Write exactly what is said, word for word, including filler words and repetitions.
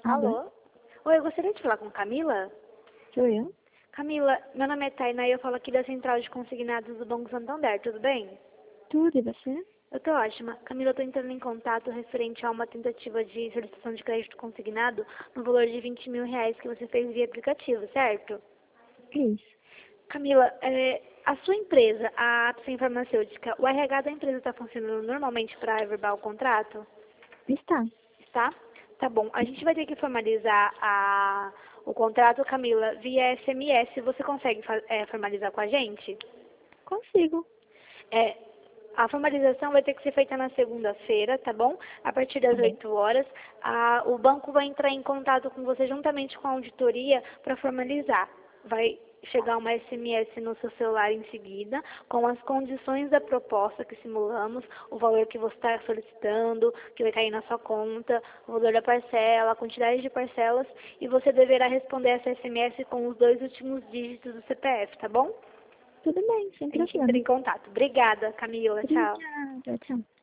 Alô? Alô? Oi, eu gostaria de falar com Camila. Sou eu? Camila, meu nome é Tainá e eu falo aqui da Central de Consignados do Banco Santander, tudo bem? Tudo, e você? Eu tô ótima. Camila, eu tô entrando em contato referente a uma tentativa de solicitação de crédito consignado no valor de vinte mil reais que você fez via aplicativo, certo? Isso. Camila, é, a sua empresa, a Apsen Farmacêutica, o R H da empresa está funcionando normalmente para reverbar o contrato? Está. Tá? Tá bom. A gente vai ter que formalizar a, o contrato, Camila, via S M S. Você consegue fa- é, formalizar com a gente? Consigo. É, a formalização vai ter que ser feita na segunda-feira, tá bom? A partir Tá das bom. oito horas. A, o banco vai entrar em contato com você juntamente com a auditoria para formalizar. Vai chegar uma S M S no seu celular em seguida, com as condições da proposta que simulamos, o valor que você está solicitando, que vai cair na sua conta, o valor da parcela, a quantidade de parcelas, e você deverá responder essa S M S com os dois últimos dígitos do C P F, tá bom? Tudo bem, sem A gente entra problema. em contato. Obrigada, Camila. Tchau. Obrigada. Tchau.